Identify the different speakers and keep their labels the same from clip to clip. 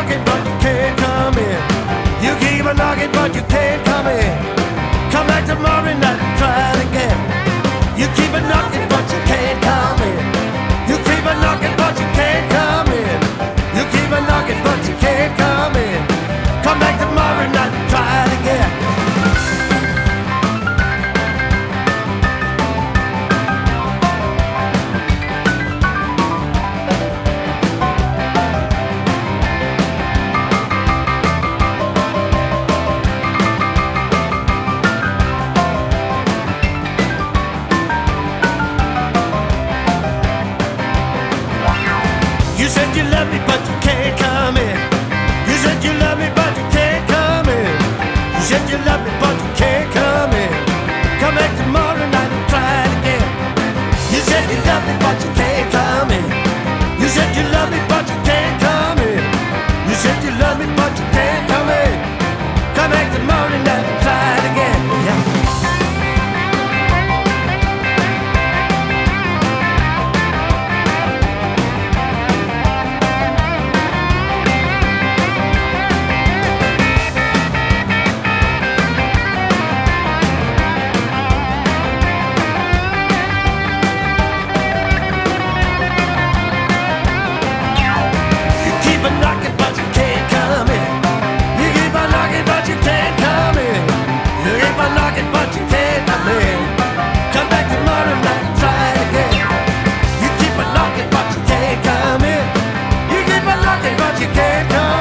Speaker 1: knocking, but you can't come in. You keep a knocking, but you can't come in. Come back tomorrow night and try it again. You keep a knocking, but you can't come in. You keep a knocking, but you can't come in. You keep a knocking, but you can't come in. Come back tomorrow night and try it again. You said you love me, but you can't come in. You said you love me, but you can't come in. You said you love me, but you can't come in. Come back tomorrow night and try it again. You said you love me, but you can't come in. You said you love me, but you can't come in. You said you love me, but you can't come in. Come back tomorrow night and try it again. Yeah.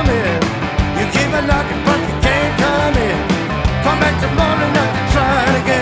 Speaker 1: Knocking, but you can't come in. Come back tomorrow night and try it again.